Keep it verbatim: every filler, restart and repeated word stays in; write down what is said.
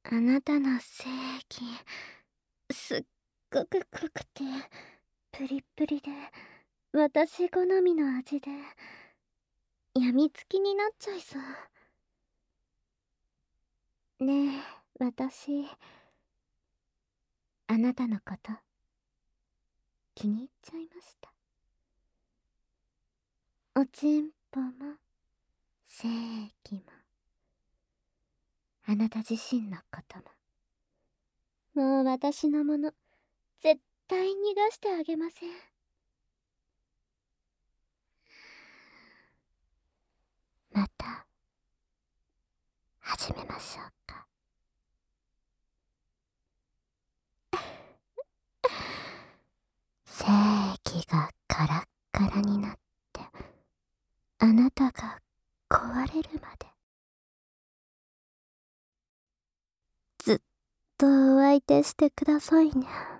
あなたの精液、すっごく濃くて、プリップリで、私好みの味で、やみつきになっちゃいそう。ねえ、私、あなたのこと、気に入っちゃいました。おちんぽも、精液も、あなた自身のことも、もう私のもの、絶対逃がしてあげません。また、始めましょうか。精液がカラッカラになって、あなたが壊れるまで。ずっとお相手してくださいね。